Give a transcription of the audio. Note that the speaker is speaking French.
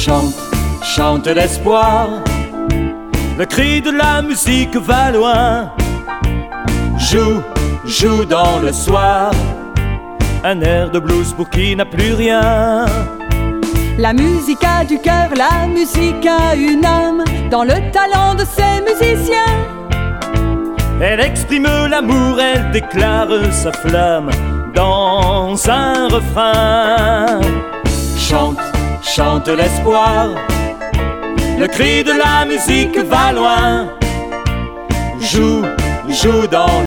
Chante, chante l'espoir, le cri de la musique va loin. Joue, joue dans le soir, un air de blues pour qui n'a plus rien. La musique a du cœur, la musique a une âme, dans le talent de ses musiciens. Elle exprime l'amour, elle déclare sa flamme dans un refrain. Chante, chante l'espoir, le cri de la musique va loin. Joue, joue dans